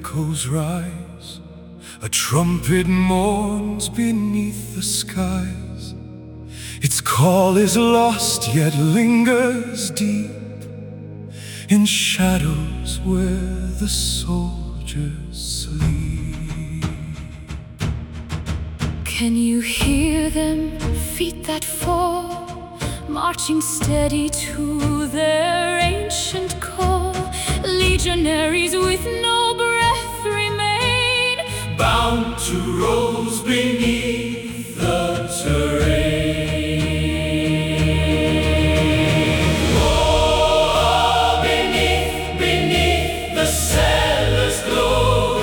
echoes rise, a trumpet mourns beneath the skies. Its call is lost, yet lingers deep in shadows where the soldiers sleep. Can you hear them, feet that fall, marching steady to their ancient call? Legionaries with no breath remain, bound to rose beneath the terrain. Oh, beneath the cellar's glow,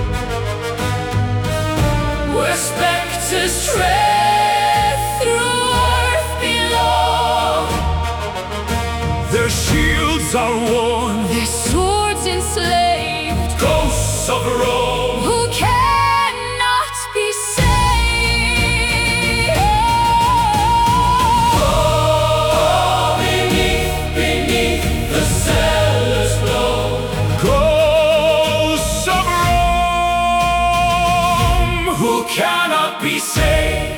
where specters tread through earth below. Their shields are worn, their swords enslaved, ghosts of Rome who cannot be saved. Oh, beneath the cellar's glow, ghosts of Rome who cannot be saved.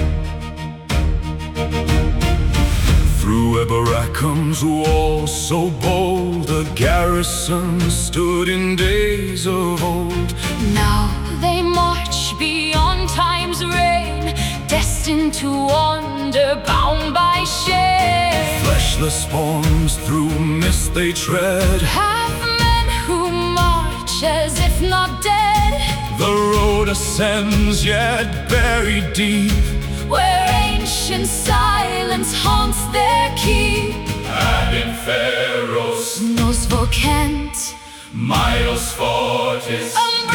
Through Eberacum's walls so bold, a garrison stood in days of old. Now they march beyond time's reign, destined to wander, bound by shame. Fleshless forms through mist they tread, half men who march as if not dead. the road ascends yet buried deep, where ancient silence haunts their keep. and in Pharos, Nos vocent, Miles Fortis.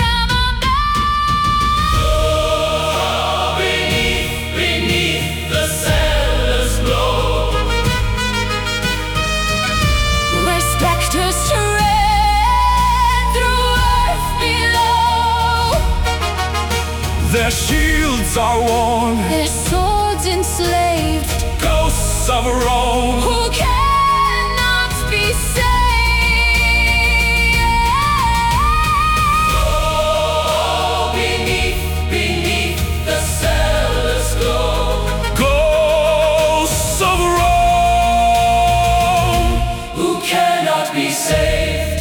Oh, beneath the cellar's glow, where specters tread through earth below. their shields are worn, Their swords enslaved, ghosts of Rome who cannot be saved. Oh, beneath the cellar's glow, ghosts of Rome who cannot be saved.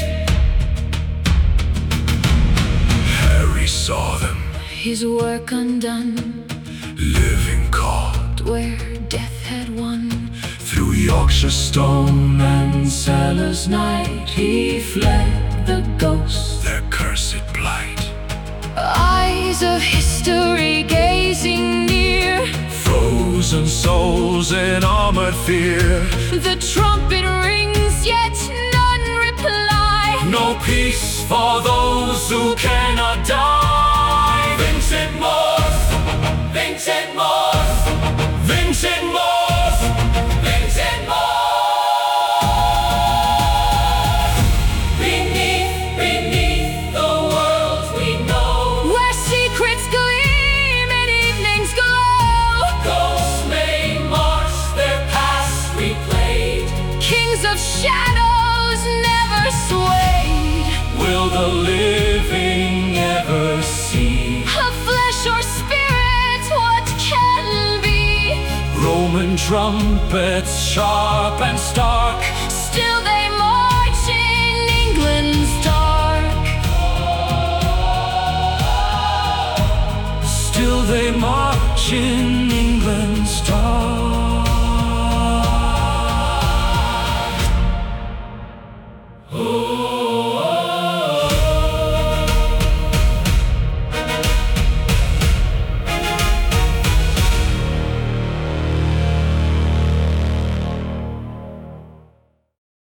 Harry saw them, His work undone, living caught where death had won. through Yorkshire stone and Sellers night. He fled the ghosts, Their cursed blight, eyes of history gazing near. frozen souls in armored fear. The trumpet rings, yet none reply. No peace for those who cannot die. Vincent Morse, Vincent Morse, Vincent Morse, Vincent Morse. Beneath the world we know, Where secrets gleam and evenings glow. ghosts may march, their past replayed. Kings of shadows never swayed. Will the living ever see Of flesh or spirit, what can be? Roman trumpets sharp and stark? Still they march in England's dark. Still they march in